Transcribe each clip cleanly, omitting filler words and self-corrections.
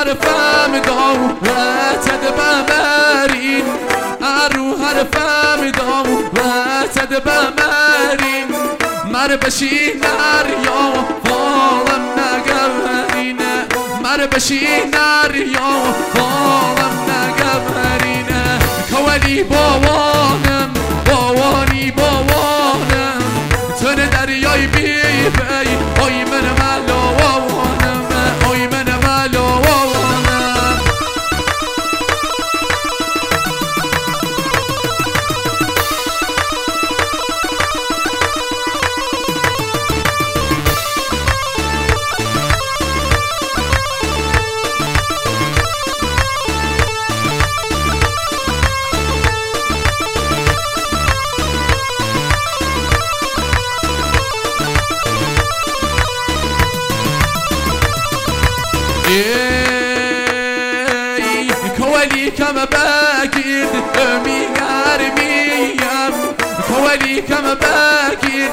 حرفم داوتد بمرین ارو حرفم داوتد بمرین مر بشی نر یا فالم نگبرینه مر بشی نر یا فالم نگبرینه کولی باوانم باوانی باوانم تن دریای بی بی آی من ملوانم آی من ملوانم کولی کم بگید میگرمیم کولی کم بگید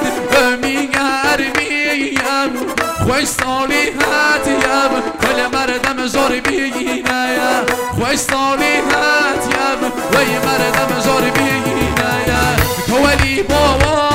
میگرمیم خوش سالی هاتیم کل مردم زار بینه خوش سالی هاتیم وی مردم زار بینه کولی بابا